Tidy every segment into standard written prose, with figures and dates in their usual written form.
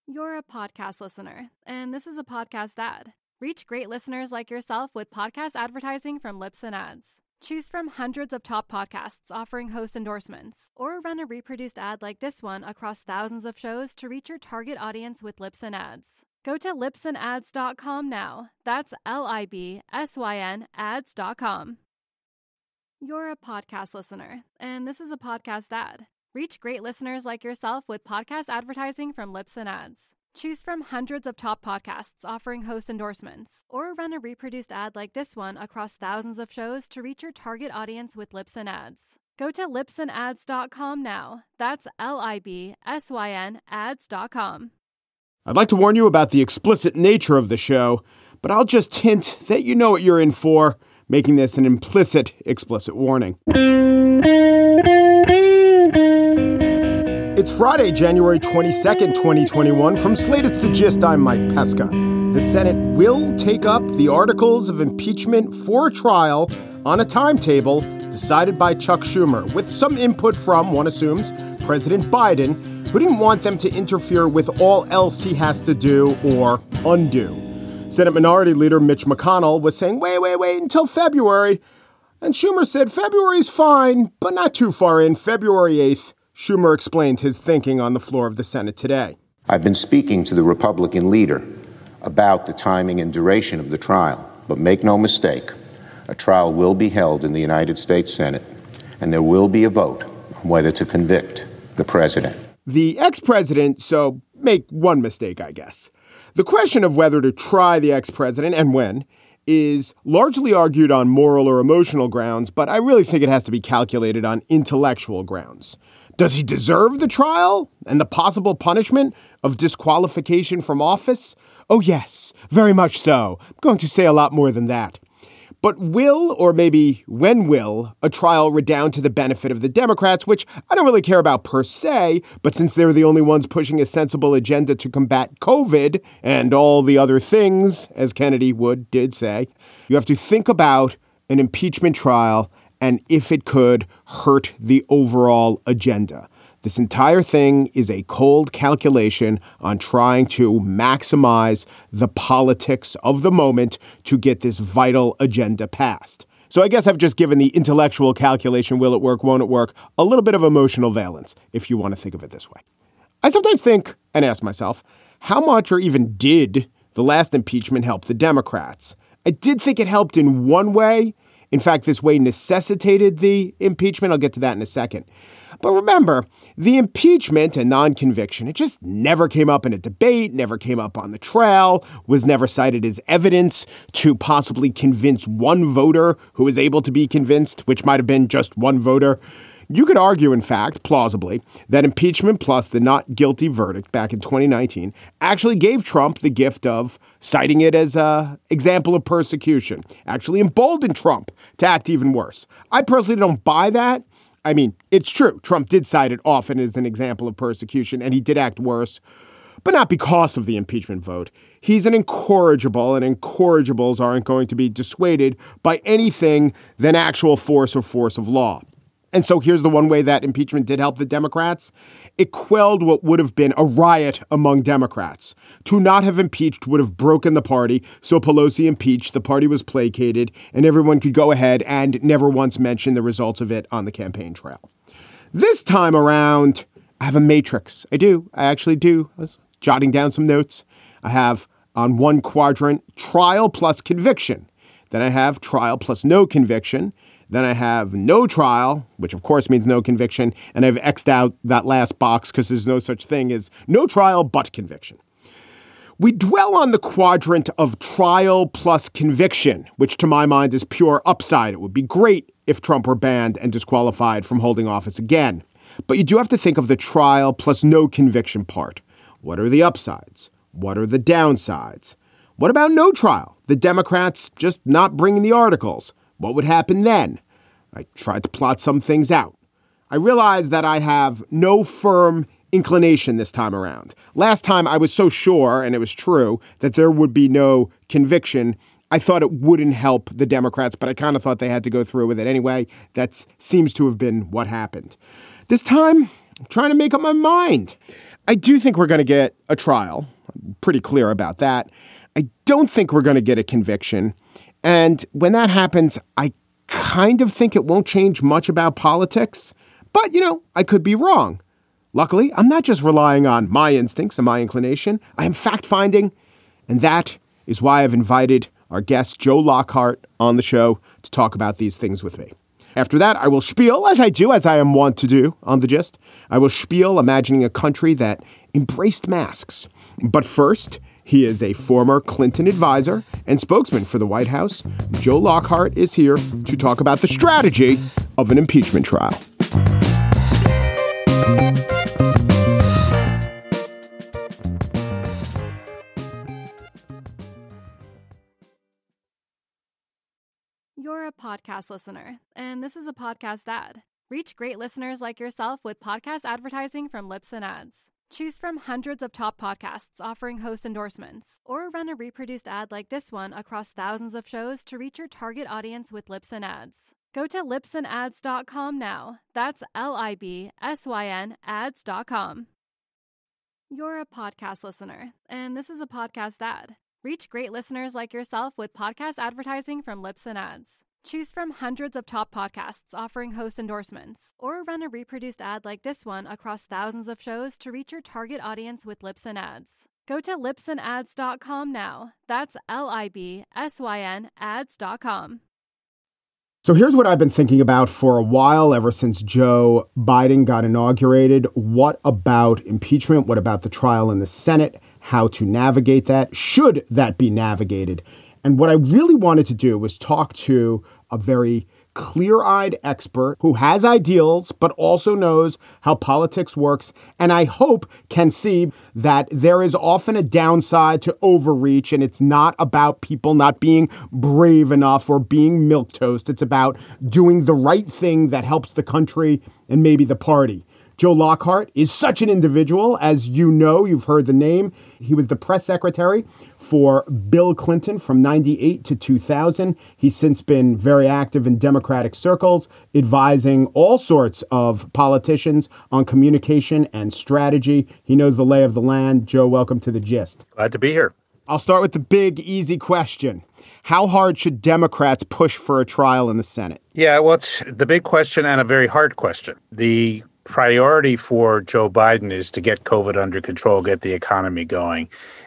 You're a podcast listener, and this is a podcast ad. Reach great listeners like yourself with podcast advertising from Libsyn Ads. Choose from hundreds of top podcasts offering host endorsements, or run a reproduced ad like this one across thousands of shows to reach your target audience with Libsyn Ads. Go to libsynads.com now. That's LIBSYN ads.com. You're a podcast listener, and this is a podcast ad. Reach great listeners like yourself with podcast advertising from Libsyn Ads. Choose from hundreds of top podcasts offering host endorsements, or run a reproduced ad like this one across thousands of shows to reach your target audience with Libsyn Ads. Go to libsynads.com now. That's LIBSYN ads.com. I'd like to warn you about the explicit nature of the show, but I'll just hint that you know what you're in for, making this an implicit, explicit warning. It's Friday, January 22nd, 2021. From Slate, it's The Gist. I'm Mike Pesca. The Senate will take up the articles of impeachment for a trial on a timetable decided by Chuck Schumer, with some input from, one assumes, President Biden, who didn't want them to interfere with all else he has to do or undo. Senate Minority Leader Mitch McConnell was saying, wait until February. And Schumer said, February's fine, but not too far in. February 8th. Schumer explained his thinking on the floor of the Senate today. I've been speaking to the Republican leader about the timing and duration of the trial, but make no mistake, a trial will be held in the United States Senate, and there will be a vote on whether to convict the president. The ex-president, so make one mistake, I guess. The question of whether to try the ex-president and when is largely argued on moral or emotional grounds, but I really think it has to be calculated on intellectual grounds. Does he deserve the trial and the possible punishment of disqualification from office? Oh, yes, very much so. I'm going to say a lot more than that. But will, or maybe when will, a trial redound to the benefit of the Democrats, which I don't really care about per se, but since they're the only ones pushing a sensible agenda to combat COVID and all the other things, as Kennedy did say, you have to think about an impeachment trial and if it could hurt the overall agenda. This entire thing is a cold calculation on trying to maximize the politics of the moment to get this vital agenda passed. So I guess I've just given the intellectual calculation, will it work, won't it work, a little bit of emotional valence, if you want to think of it this way. I sometimes think and ask myself, how much or even did the last impeachment help the Democrats? I did think it helped in one way. In fact, this way necessitated the impeachment. I'll get to that in a second. But remember, the impeachment and non-conviction, it just never came up in a debate, never came up on the trail, was never cited as evidence to possibly convince one voter who was able to be convinced, which might have been just one voter. You could argue, in fact, plausibly, that impeachment plus the not guilty verdict back in 2019 actually gave Trump the gift of citing it as an example of persecution, actually emboldened Trump to act even worse. I personally don't buy that. I mean, it's true. Trump did cite it often as an example of persecution, and he did act worse, but not because of the impeachment vote. He's an incorrigible, and incorrigibles aren't going to be dissuaded by anything than actual force or force of law. And so here's the one way that impeachment did help the Democrats. It quelled what would have been a riot among Democrats. To not have impeached would have broken the party. So Pelosi impeached, the party was placated, and everyone could go ahead and never once mention the results of it on the campaign trail. This time around, I have a matrix. I actually do. I was jotting down some notes. I have on one quadrant, trial plus conviction. Then I have trial plus no conviction. Then I have no trial, which of course means no conviction. And I've X'd out that last box because there's no such thing as no trial but conviction. We dwell on the quadrant of trial plus conviction, which to my mind is pure upside. It would be great if Trump were banned and disqualified from holding office again. But you do have to think of the trial plus no conviction part. What are the upsides? What are the downsides? What about no trial? The Democrats just not bringing the articles. What would happen then? I tried to plot some things out. I realized that I have no firm inclination this time around. Last time I was so sure, and it was true, that there would be no conviction. I thought it wouldn't help the Democrats, but I kind of thought they had to go through with it anyway. That seems to have been what happened. This time, I'm trying to make up my mind. I do think we're going to get a trial. I'm pretty clear about that. I don't think we're going to get a conviction. And when that happens, I kind of think it won't change much about politics. But, I could be wrong. Luckily, I'm not just relying on my instincts and my inclination. I am fact-finding. And that is why I've invited our guest, Joe Lockhart, on the show to talk about these things with me. After that, I will spiel, as I am wont to do on The Gist. I will spiel imagining a country that embraced masks. But first, he is a former Clinton advisor and spokesman for the White House. Joe Lockhart is here to talk about the strategy of an impeachment trial. You're a podcast listener, and this is a podcast ad. Reach great listeners like yourself with podcast advertising from Libsyn Ads. Choose from hundreds of top podcasts offering host endorsements, or run a reproduced ad like this one across thousands of shows to reach your target audience with Libsyn Ads. Go to libsynads.com now. That's LIBSYN ads.com. You're a podcast listener, and this is a podcast ad. Reach great listeners like yourself with podcast advertising from Libsyn Ads. Choose from hundreds of top podcasts offering host endorsements, or run a reproduced ad like this one across thousands of shows to reach your target audience with Libsyn Ads. Go to libsynads.com now. That's LIBSYN ads.com. So here's what I've been thinking about for a while, ever since Joe Biden got inaugurated. What about impeachment? What about the trial in the Senate? How to navigate that? Should that be navigated? And what I really wanted to do was talk to a very clear-eyed expert who has ideals, but also knows how politics works, and I hope can see that there is often a downside to overreach, and it's not about people not being brave enough or being milquetoast. It's about doing the right thing that helps the country and maybe the party. Joe Lockhart is such an individual. As you know, you've heard the name. He was the press secretary for Bill Clinton from 98 to 2000. He's since been very active in Democratic circles, advising all sorts of politicians on communication and strategy. He knows the lay of the land. Joe, welcome to The Gist. Glad to be here. I'll start with the big, easy question. How hard should Democrats push for a trial in the Senate? Yeah, well, it's the big question and a very hard question. The priority for Joe Biden is to get COVID under control, get the economy going.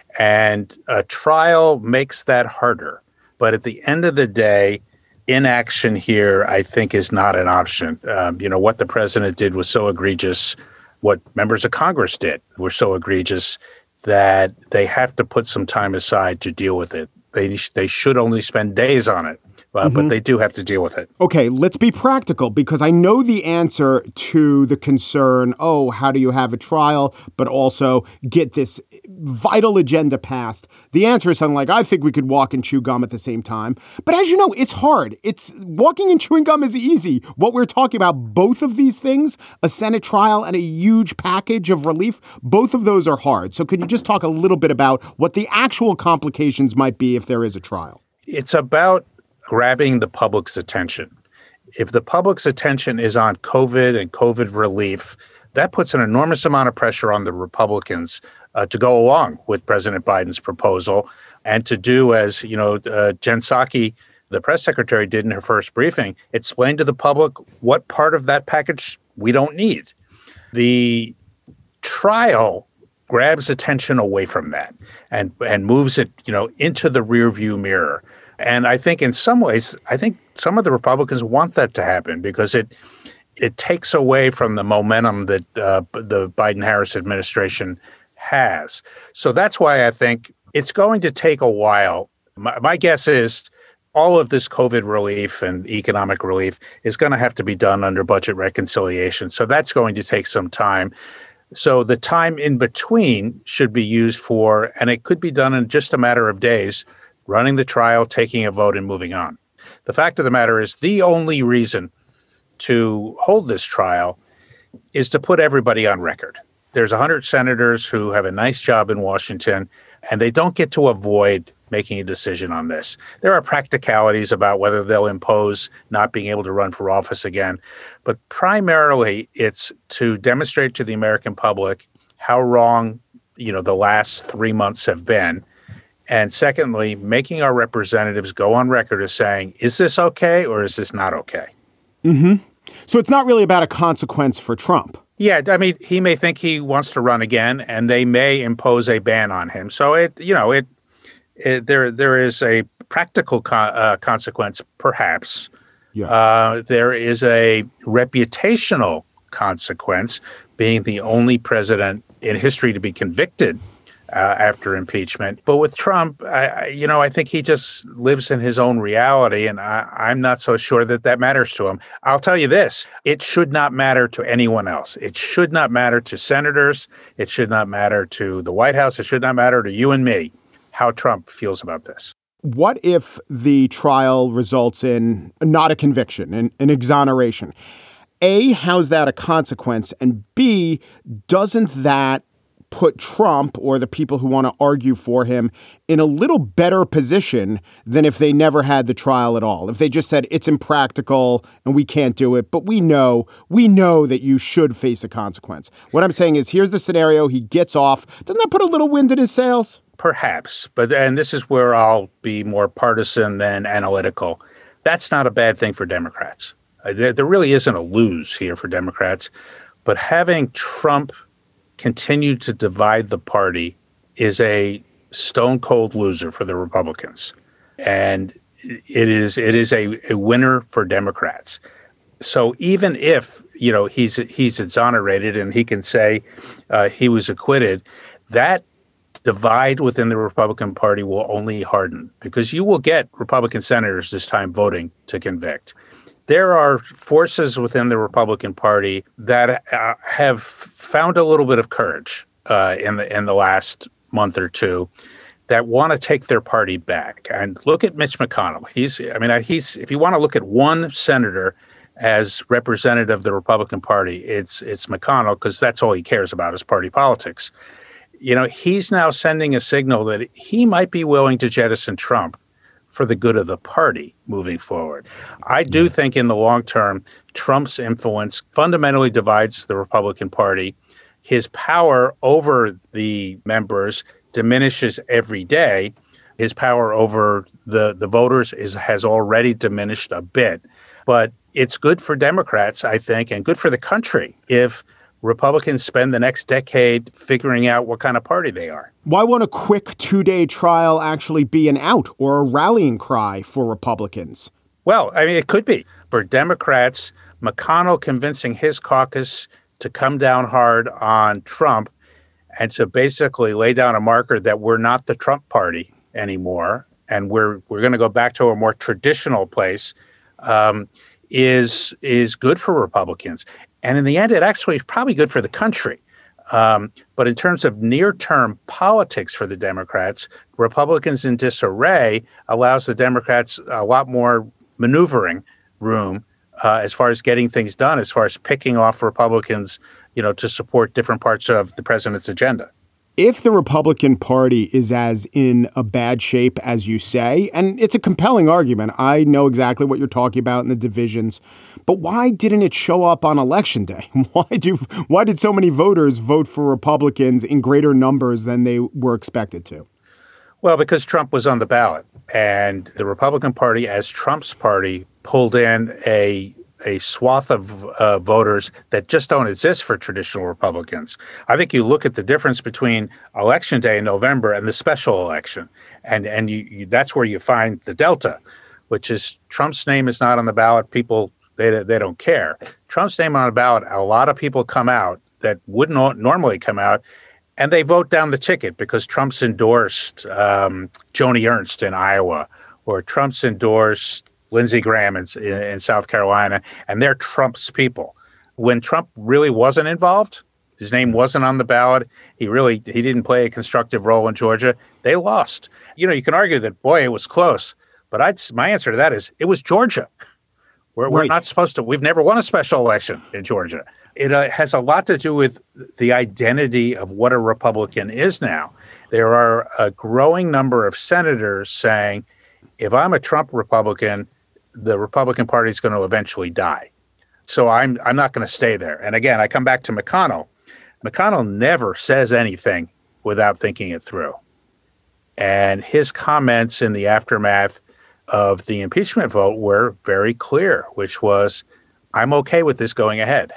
And a trial makes that harder. But at the end of the day, inaction here, I think, is not an option. What the president did was so egregious. What members of Congress did were so egregious that they have to put some time aside to deal with it. They should only spend days on it. But they do have to deal with it. Okay, let's be practical, because I know the answer to the concern, how do you have a trial, but also get this vital agenda passed? The answer is something like, I think we could walk and chew gum at the same time. But as you know, it's hard. Walking and chewing gum is easy. What we're talking about, both of these things, a Senate trial and a huge package of relief, both of those are hard. So could you just talk a little bit about what the actual complications might be if there is a trial? It's about grabbing the public's attention. If the public's attention is on COVID and COVID relief, that puts an enormous amount of pressure on the Republicans to go along with President Biden's proposal and to do as, Jen Psaki, the press secretary, did in her first briefing, explain to the public what part of that package we don't need. The trial grabs attention away from that and moves it, into the rearview mirror. And I think in some ways, some of the Republicans want that to happen because it takes away from the momentum that the Biden-Harris administration has. So that's why I think it's going to take a while. My guess is all of this COVID relief and economic relief is going to have to be done under budget reconciliation. So that's going to take some time. So the time in between should be used for, and it could be done in just a matter of days, running the trial, taking a vote, and moving on. The fact of the matter is the only reason to hold this trial is to put everybody on record. There's 100 senators who have a nice job in Washington, and they don't get to avoid making a decision on this. There are practicalities about whether they'll impose not being able to run for office again, but primarily it's to demonstrate to the American public how wrong, the last 3 months have been. And secondly, making our representatives go on record as saying, is this okay or is this not okay? Mm-hmm. So it's not really about a consequence for Trump. Yeah, I mean, he may think he wants to run again, and they may impose a ban on him. So there is a practical consequence, perhaps. Yeah. There is a reputational consequence, being the only president in history to be convicted after impeachment. But with Trump, I think he just lives in his own reality, and I'm not so sure that matters to him. I'll tell you this, it should not matter to anyone else. It should not matter to senators. It should not matter to the White House. It should not matter to you and me how Trump feels about this. What if the trial results in not a conviction, an exoneration? A, how's that a consequence? And B, doesn't that put Trump or the people who want to argue for him in a little better position than if they never had the trial at all? If they just said it's impractical and we can't do it, but we know that you should face a consequence. What I'm saying is, here's the scenario. He gets off. Doesn't that put a little wind in his sails? Perhaps. And this is where I'll be more partisan than analytical. That's not a bad thing for Democrats. There really isn't a lose here for Democrats. But having Trump continue to divide the party is a stone cold loser for the Republicans. And it is a winner for Democrats. So even if, he's exonerated and he can say he was acquitted, that divide within the Republican Party will only harden, because you will get Republican senators this time voting to convict. There are forces within the Republican Party that have found a little bit of courage in the last month or two that want to take their party back. And look at Mitch McConnell. He's if you want to look at one senator as representative of the Republican Party, it's McConnell, because that's all he cares about is party politics. He's now sending a signal that he might be willing to jettison Trump for the good of the party moving forward. I do think in the long term, Trump's influence fundamentally divides the Republican Party. His power over the members diminishes every day. His power over the voters has already diminished a bit. But it's good for Democrats, I think, and good for the country if Republicans spend the next decade figuring out what kind of party they are. Why won't a quick 2-day trial actually be an out or a rallying cry for Republicans? Well, it could be. For Democrats, McConnell convincing his caucus to come down hard on Trump and to basically lay down a marker that we're not the Trump party anymore, and we're going to go back to a more traditional place, is good for Republicans. And in the end, it actually is probably good for the country. But in terms of near-term politics for the Democrats, Republicans in disarray allows the Democrats a lot more maneuvering room as far as getting things done, as far as picking off Republicans, to support different parts of the president's agenda. If the Republican Party is as in a bad shape as you say, and it's a compelling argument, I know exactly what you're talking about in the divisions, but why didn't it show up on Election Day? Why did so many voters vote for Republicans in greater numbers than they were expected to? Well, because Trump was on the ballot, and the Republican Party, as Trump's party, pulled in a swath of voters that just don't exist for traditional Republicans. I think you look at the difference between Election Day in November and the special election, and you that's where you find the delta, which is Trump's name is not on the ballot. People, they don't care. Trump's name on the ballot, a lot of people come out that wouldn't normally come out, and they vote down the ticket because Trump's endorsed Joni Ernst in Iowa, or Trump's endorsed Lindsey Graham in South Carolina, and they're Trump's people. When Trump really wasn't involved, his name wasn't on the ballot, he didn't play a constructive role in Georgia, they lost. You can argue that, boy, it was close, but my answer to that is it was Georgia. We're not supposed to, we've never won a special election in Georgia. It has a lot to do with the identity of what a Republican is now. There are a growing number of senators saying, if I'm a Trump Republican, the Republican Party is going to eventually die. So I'm not going to stay there. And again, I come back to McConnell. McConnell never says anything without thinking it through. And his comments in the aftermath of the impeachment vote were very clear, which was, I'm okay with this going ahead.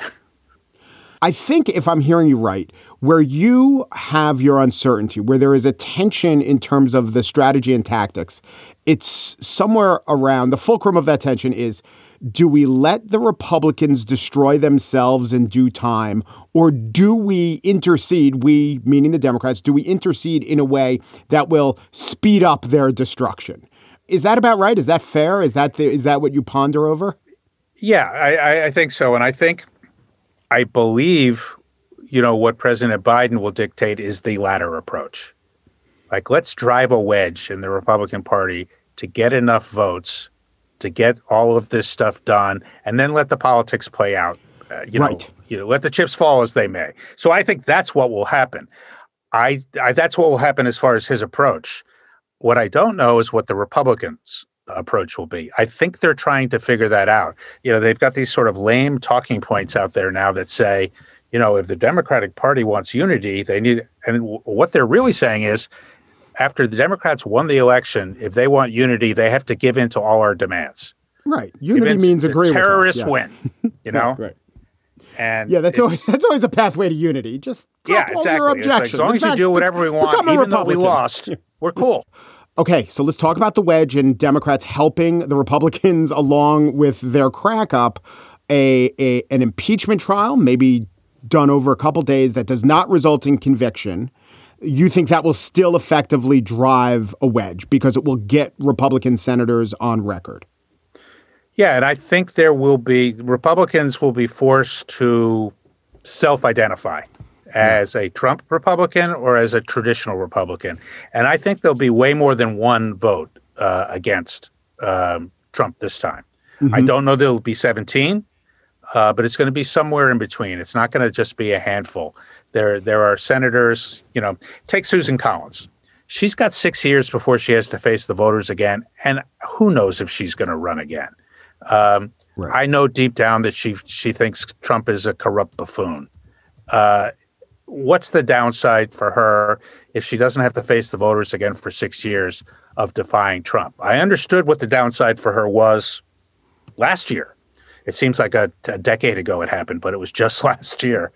I think if I'm hearing you right, where you have your uncertainty, where there is a tension in terms of the strategy and tactics, it's somewhere around the fulcrum of that tension is, do we let the Republicans destroy themselves in due time, or do we intercede, we, meaning the Democrats, do we intercede in a way that will speed up their destruction? Is that about right? Is that fair? Is that what you ponder over? Yeah, I think so. And I believe, what President Biden will dictate is the latter approach. Like, let's drive a wedge in the Republican Party to get enough votes to get all of this stuff done, and then let the politics play out. Right. Let the chips fall as they may. So I think that's what will happen. That's what will happen as far as his approach. What I don't know is what the Republicans' approach will be. I think they're trying to figure that out. They've got these sort of lame talking points out there now that say, if the Democratic Party wants unity, they need, and what they're really saying is, after the Democrats won the election, if they want unity, they have to give in to all our demands. Right. Unity means agree with us. Terrorists win, Right. And that's always a pathway to unity. Just drop all your objections. It's like, as long as you do whatever we want, even though we lost, we're cool. Okay, so let's talk about the wedge and Democrats helping the Republicans along with their crack up. An impeachment trial, maybe done over a couple days, that does not result in conviction. You think that will still effectively drive a wedge because it will get Republican senators on record? Yeah, and I think Republicans will be forced to self-identify as a Trump Republican or as a traditional Republican. And I think there'll be way more than one vote against Trump this time. Mm-hmm. I don't know there'll be 17, but it's going to be somewhere in between. It's not going to just be a handful. There are senators, take Susan Collins. She's got 6 years before she has to face the voters again. And who knows if she's going to run again. Right. I know deep down that she thinks Trump is a corrupt buffoon. What's the downside for her if she doesn't have to face the voters again for 6 years of defying Trump? I understood what the downside for her was last year. It seems like a decade ago it happened, but it was just last year.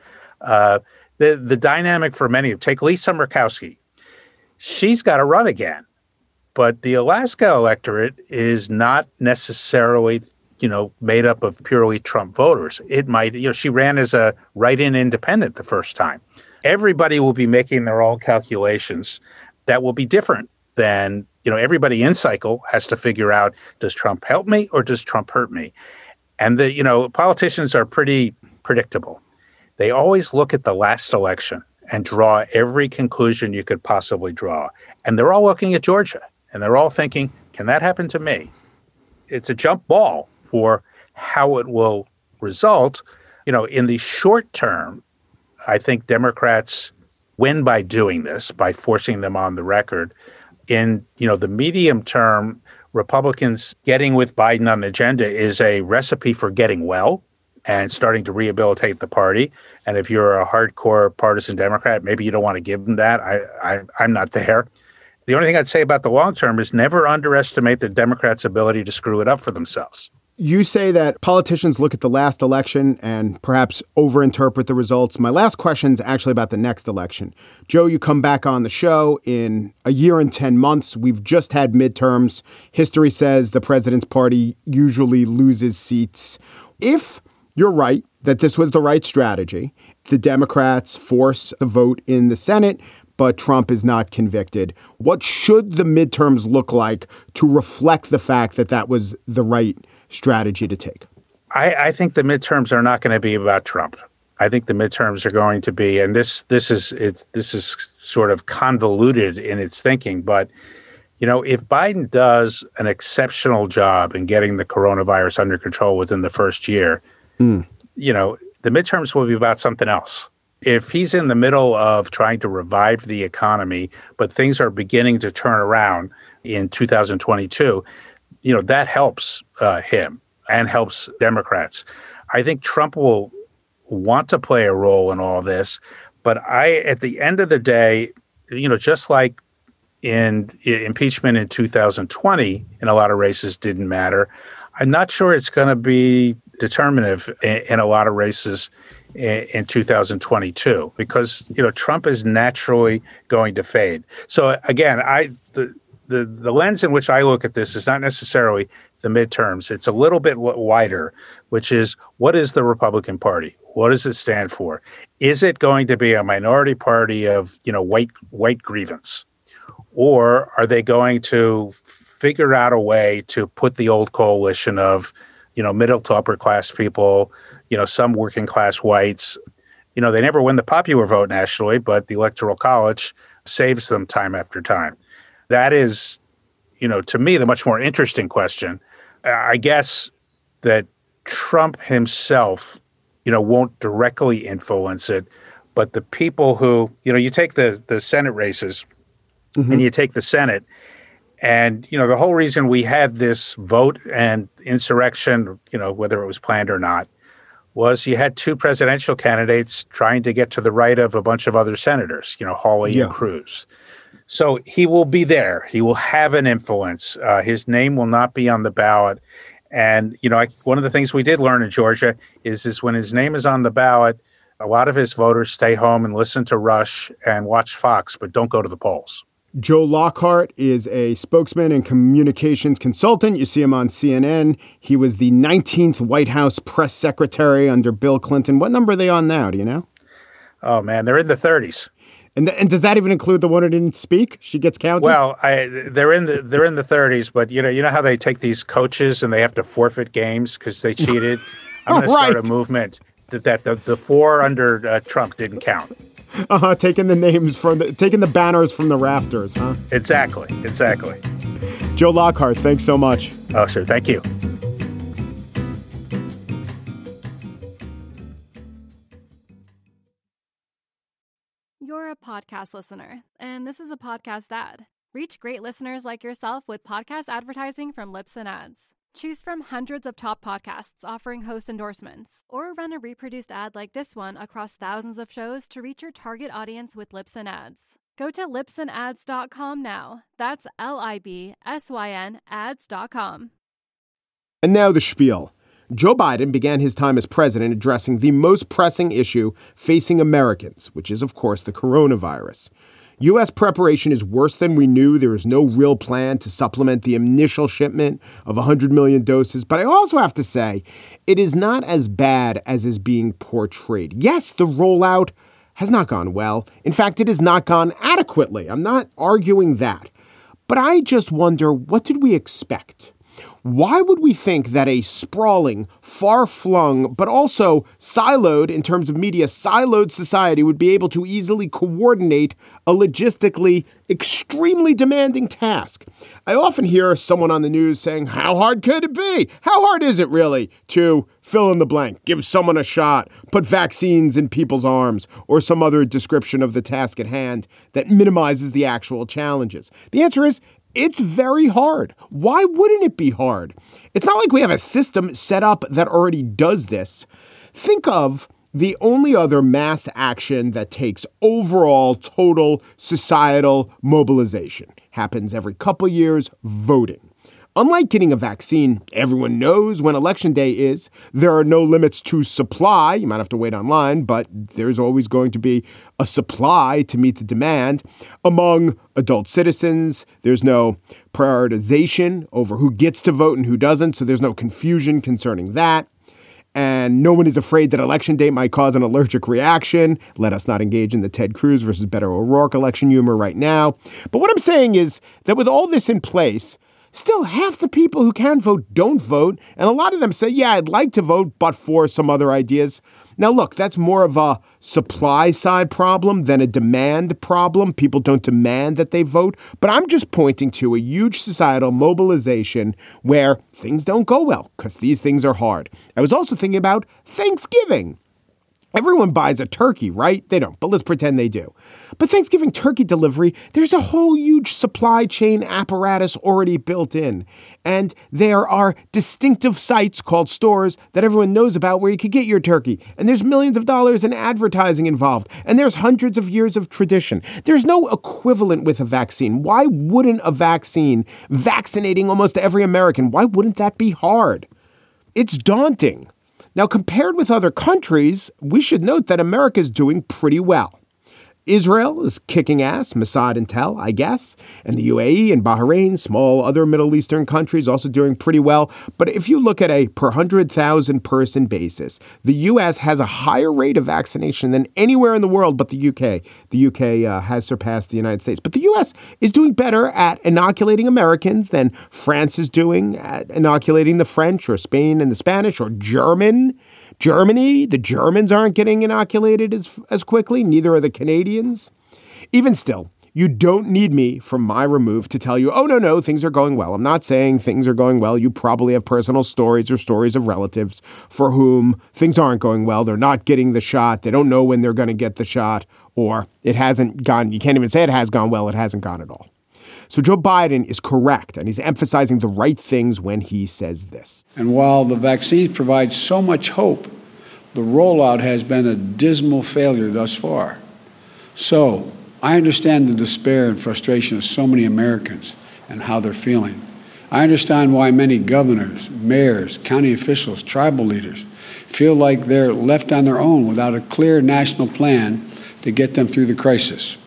The dynamic for many, take Lisa Murkowski. She's got to run again, but the Alaska electorate is not necessarily, made up of purely Trump voters. It might, she ran as a write-in independent the first time. Everybody will be making their own calculations that will be different than, everybody in cycle has to figure out, does Trump help me or does Trump hurt me? And politicians are pretty predictable. They always look at the last election and draw every conclusion you could possibly draw. And they're all looking at Georgia, and they're all thinking, can that happen to me? It's a jump ball for how it will result. In the short term, I think Democrats win by doing this, by forcing them on the record. In, the medium term, Republicans getting with Biden on the agenda is a recipe for getting well and starting to rehabilitate the party. And if you're a hardcore partisan Democrat, maybe you don't want to give them that. I'm not there. The only thing I'd say about the long term is never underestimate the Democrats' ability to screw it up for themselves. You say that politicians look at the last election and perhaps overinterpret the results. My last question is actually about the next election. Joe, you come back on the show in a year and 10 months. We've just had midterms. History says the president's party usually loses seats. If you're right that this was the right strategy, the Democrats force a vote in the Senate, but Trump is not convicted. What should the midterms look like to reflect the fact that that was the right strategy to take? I think the midterms are not going to be about Trump. I think the midterms are going to be, and this is sort of convoluted in its thinking, but if Biden does an exceptional job in getting the coronavirus under control within the first year, the midterms will be about something else. If he's in the middle of trying to revive the economy, but things are beginning to turn around in 2022, that helps him and helps Democrats. I think Trump will want to play a role in all this, But at the end of the day, just like in impeachment in 2020, in a lot of races didn't matter. I'm not sure it's going to be determinative in a lot of races in 2022 because, Trump is naturally going to fade. So again, the lens in which I look at this is not necessarily the midterms. It's a little bit wider, which is what is the Republican Party? What does it stand for? Is it going to be a minority party of, white grievance? Or are they going to figure out a way to put the old coalition of, middle to upper class people, some working class whites? They never win the popular vote nationally, but the Electoral College saves them time after time. That is, to me, the much more interesting question. I guess that Trump himself, won't directly influence it, but the people who, you take the Senate races and you take the Senate, and, the whole reason we had this vote and insurrection, whether it was planned or not, was you had two presidential candidates trying to get to the right of a bunch of other senators, Hawley and Cruz. So he will be there. He will have an influence. His name will not be on the ballot. And, one of the things we did learn in Georgia is when his name is on the ballot, a lot of his voters stay home and listen to Rush and watch Fox, but don't go to the polls. Joe Lockhart is a spokesman and communications consultant. You see him on CNN. He was the 19th White House press secretary under Bill Clinton. What number are they on now? Do you know? Oh, man, they're in the 30s. And does that even include the one who didn't speak? She gets counted? Well, they're in the 30s, but you know how they take these coaches and they have to forfeit games because they cheated? I'm going to start a movement that the four under Trump didn't count. Taking the banners from the rafters, huh? Exactly. Joe Lockhart, thanks so much. Oh, sure. Thank you. You're a podcast listener, and this is a podcast ad. Reach great listeners like yourself with podcast advertising from Libsyn Ads. Choose from hundreds of top podcasts offering host endorsements, or run a reproduced ad like this one across thousands of shows to reach your target audience with Libsyn Ads. Go to libsynads.com now. That's LIBSYN ads.com. And now the spiel. Joe Biden began his time as president addressing the most pressing issue facing Americans, which is, of course, the coronavirus. U.S. preparation is worse than we knew. There is no real plan to supplement the initial shipment of 100 million doses. But I also have to say, it is not as bad as is being portrayed. Yes, the rollout has not gone well. In fact, it has not gone adequately. I'm not arguing that. But I just wonder, what did we expect? Why would we think that a sprawling, far-flung, but also siloed, in terms of media, siloed society would be able to easily coordinate a logistically extremely demanding task? I often hear someone on the news saying, how hard could it be? How hard is it really to fill in the blank, give someone a shot, put vaccines in people's arms, or some other description of the task at hand that minimizes the actual challenges? The answer is, it's very hard. Why wouldn't it be hard? It's not like we have a system set up that already does this. Think of the only other mass action that takes overall total societal mobilization. Happens every couple years, voting. Unlike getting a vaccine, everyone knows when election day is. There are no limits to supply. You might have to wait online, but there's always going to be a supply to meet the demand. Among adult citizens, there's no prioritization over who gets to vote and who doesn't, so there's no confusion concerning that. And no one is afraid that election day might cause an allergic reaction. Let us not engage in the Ted Cruz versus Beto O'Rourke election humor right now. But what I'm saying is that with all this in place, still, half the people who can vote don't vote. And a lot of them say, yeah, I'd like to vote, but for some other ideas. Now, look, that's more of a supply side problem than a demand problem. People don't demand that they vote. But I'm just pointing to a huge societal mobilization where things don't go well because these things are hard. I was also thinking about Thanksgiving. Everyone buys a turkey, right? They don't, but let's pretend they do. But Thanksgiving turkey delivery, there's a whole huge supply chain apparatus already built in. And there are distinctive sites called stores that everyone knows about where you could get your turkey. And there's millions of dollars in advertising involved. And there's hundreds of years of tradition. There's no equivalent with a vaccine. Why wouldn't a vaccine vaccinating almost every American, why wouldn't that be hard? It's daunting. Now, compared with other countries, we should note that America is doing pretty well. Israel is kicking ass, Mossad Intel, I guess, and the UAE and Bahrain, small other Middle Eastern countries, also doing pretty well. But if you look at a per 100,000 person basis, the U.S. has a higher rate of vaccination than anywhere in the world but the UK. The UK has surpassed the United States. But the U.S. is doing better at inoculating Americans than France is doing at inoculating the French or Spain and the Spanish or Germany, the Germans aren't getting inoculated as quickly, neither are the Canadians. Even still, you don't need me from my remove to tell you, oh, no, things are going well. I'm not saying things are going well. You probably have personal stories or stories of relatives for whom things aren't going well. They're not getting the shot. They don't know when they're going to get the shot, or it hasn't gone. You can't even say it has gone well. It hasn't gone at all. So Joe Biden is correct, and he's emphasizing the right things when he says this. And while the vaccines provide so much hope, the rollout has been a dismal failure thus far. So I understand the despair and frustration of so many Americans and how they're feeling. I understand why many governors, mayors, county officials, tribal leaders feel like they're left on their own without a clear national plan to get them through the crisis.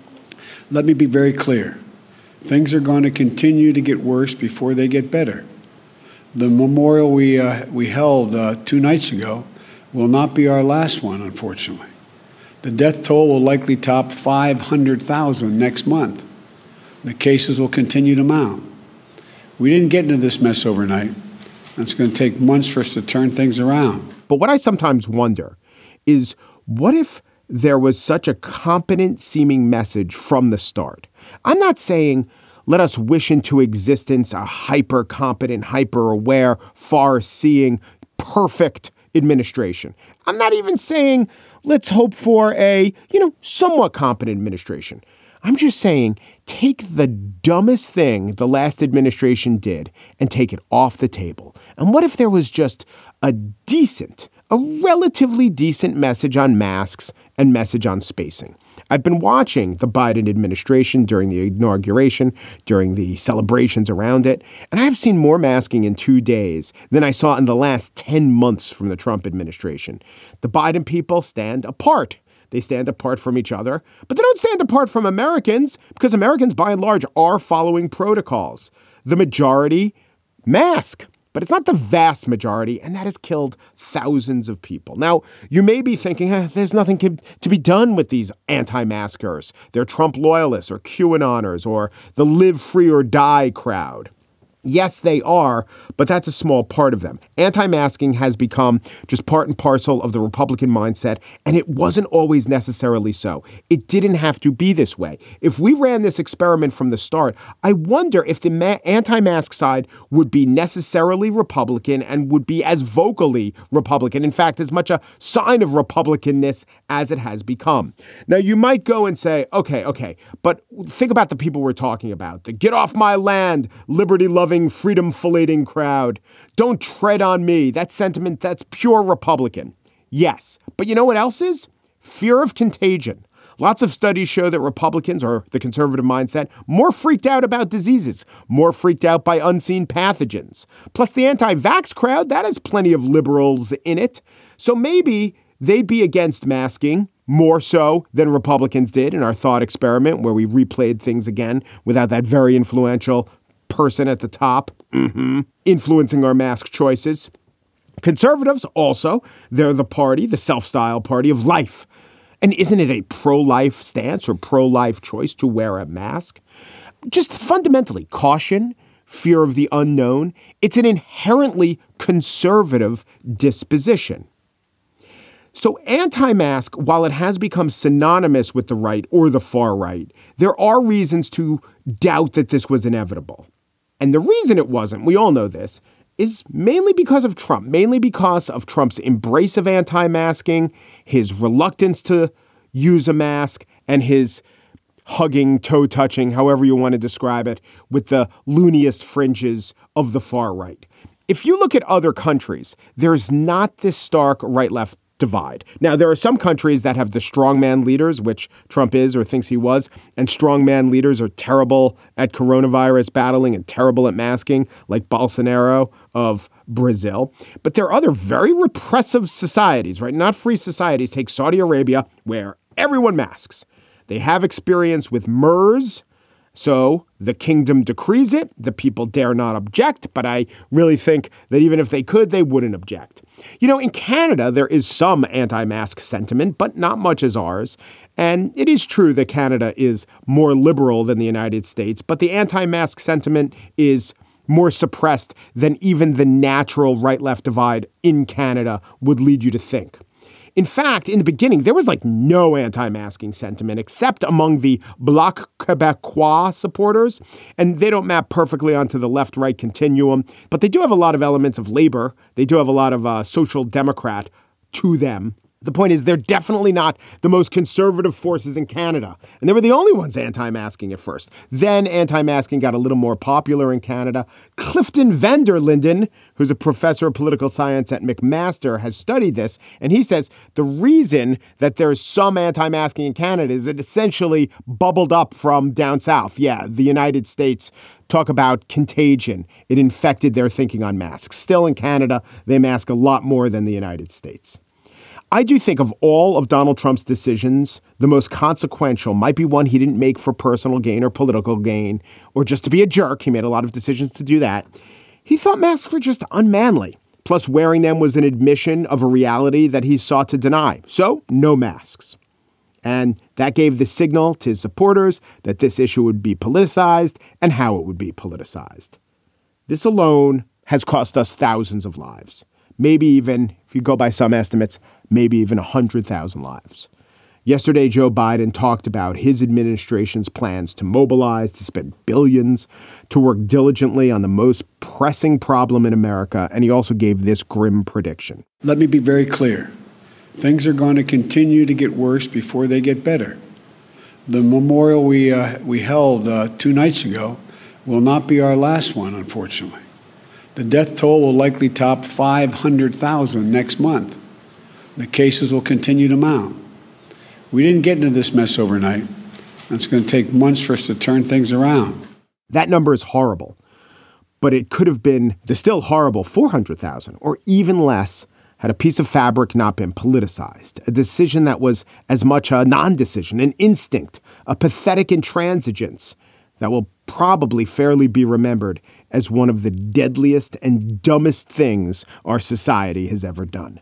Let me be very clear. Things are going to continue to get worse before they get better. The memorial we held 2 nights ago will not be our last one, unfortunately. The death toll will likely top 500,000 next month. The cases will continue to mount. We didn't get into this mess overnight, and it's going to take months for us to turn things around. But what I sometimes wonder is, what if there was such a competent-seeming message from the start? I'm not saying let us wish into existence a hyper-competent, hyper-aware, far-seeing, perfect administration. I'm not even saying let's hope for a, somewhat competent administration. I'm just saying take the dumbest thing the last administration did and take it off the table. And what if there was just a relatively decent message on masks and message on spacing? I've been watching the Biden administration during the inauguration, during the celebrations around it, and I have seen more masking in 2 days than I saw in the last 10 months from the Trump administration. The Biden people stand apart. They stand apart from each other, but they don't stand apart from Americans because Americans, by and large, are following protocols. The majority mask. But it's not the vast majority, and that has killed thousands of people. Now, you may be thinking, there's nothing to be done with these anti-maskers. They're Trump loyalists or QAnoners or the live free or die crowd. Yes, they are, but that's a small part of them. Anti-masking has become just part and parcel of the Republican mindset, and it wasn't always necessarily so. It didn't have to be this way. If we ran this experiment from the start, I wonder if the anti-mask side would be necessarily Republican and would be as vocally Republican, in fact, as much a sign of Republicanness as it has become. Now, you might go and say, okay, but think about the people we're talking about. The get off my land, liberty-loving, freedom-filleting crowd. Don't tread on me. That sentiment, that's pure Republican. Yes. But you know what else is? Fear of contagion. Lots of studies show that Republicans, or the conservative mindset, more freaked out about diseases, more freaked out by unseen pathogens. Plus the anti-vax crowd, that has plenty of liberals in it. So maybe they'd be against masking more so than Republicans did in our thought experiment where we replayed things again without that very influential person at the top influencing our mask choices. Conservatives also, they're the self-styled party of life. And isn't it a pro-life stance or pro-life choice to wear a mask? Just fundamentally, caution, fear of the unknown. It's an inherently conservative disposition. So anti-mask, while it has become synonymous with the right or the far right, there are reasons to doubt that this was inevitable. And the reason it wasn't, we all know this, is mainly because of Trump, mainly because of Trump's embrace of anti-masking, his reluctance to use a mask, and his hugging, toe-touching, however you want to describe it, with the looniest fringes of the far right. If you look at other countries, there's not this stark right-left divide. Now, there are some countries that have the strongman leaders, which Trump is or thinks he was, and strongman leaders are terrible at coronavirus battling and terrible at masking, like Bolsonaro of Brazil. But there are other very repressive societies, right? Not free societies. Take Saudi Arabia, where everyone masks. They have experience with MERS, so the kingdom decrees it. The people dare not object, but I really think that even if they could, they wouldn't object. You know, in Canada, there is some anti-mask sentiment, but not much as ours. And it is true that Canada is more liberal than the United States, but the anti-mask sentiment is more suppressed than even the natural right-left divide in Canada would lead you to think. In fact, in the beginning, there was like no anti-masking sentiment except among the Bloc Québécois supporters. And they don't map perfectly onto the left-right continuum, but they do have a lot of elements of labor. They do have a lot of social democrat to them. The point is, they're definitely not the most conservative forces in Canada. And they were the only ones anti-masking at first. Then anti-masking got a little more popular in Canada. Clifton van der Linden, who's a professor of political science at McMaster, has studied this. And he says the reason that there's some anti-masking in Canada is it essentially bubbled up from down south. Yeah, the United States. Talk about contagion. It infected their thinking on masks. Still in Canada, they mask a lot more than the United States. I do think of all of Donald Trump's decisions, the most consequential might be one he didn't make for personal gain or political gain or just to be a jerk. He made a lot of decisions to do that. He thought masks were just unmanly. Plus, wearing them was an admission of a reality that he sought to deny. So, no masks. And that gave the signal to his supporters that this issue would be politicized and how it would be politicized. This alone has cost us thousands of lives. Maybe even, if you go by some estimates, maybe even 100,000 lives. Yesterday, Joe Biden talked about his administration's plans to mobilize, to spend billions, to work diligently on the most pressing problem in America. And he also gave this grim prediction. Let me be very clear. Things are going to continue to get worse before they get better. The memorial we held 2 nights ago will not be our last one, unfortunately. The death toll will likely top 500,000 next month. The cases will continue to mount. We didn't get into this mess overnight. It's going to take months for us to turn things around. That number is horrible, but it could have been the still horrible 400,000 or even less had a piece of fabric not been politicized, a decision that was as much a non-decision, an instinct, a pathetic intransigence that will probably fairly be remembered as one of the deadliest and dumbest things our society has ever done.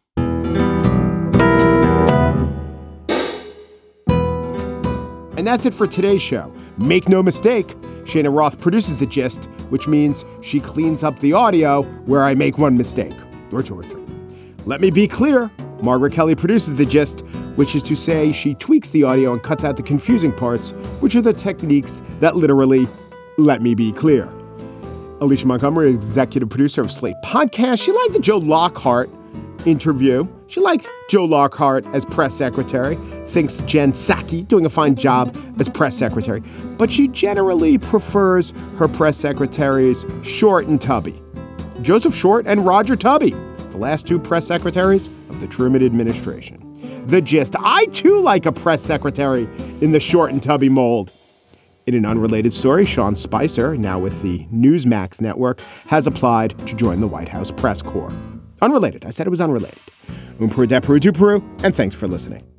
And that's it for today's show. Make no mistake, Shana Roth produces The Gist, which means she cleans up the audio where I make one mistake, or 2 or 3. Let me be clear, Margaret Kelly produces The Gist, which is to say she tweaks the audio and cuts out the confusing parts, which are the techniques that literally let me be clear. Alicia Montgomery, executive producer of Slate Podcast. She liked the Joe Lockhart interview. She liked Joe Lockhart as press secretary, thinks Jen Psaki doing a fine job as press secretary, but she generally prefers her press secretaries Short and Tubby. Joseph Short and Roger Tubby, the last 2 press secretaries of the Truman administration. The Gist. I, too, like a press secretary in the Short and Tubby mold. In an unrelated story, Sean Spicer, now with the Newsmax network, has applied to join the White House press corps. Unrelated. I said it was unrelated. Peru, and thanks for listening.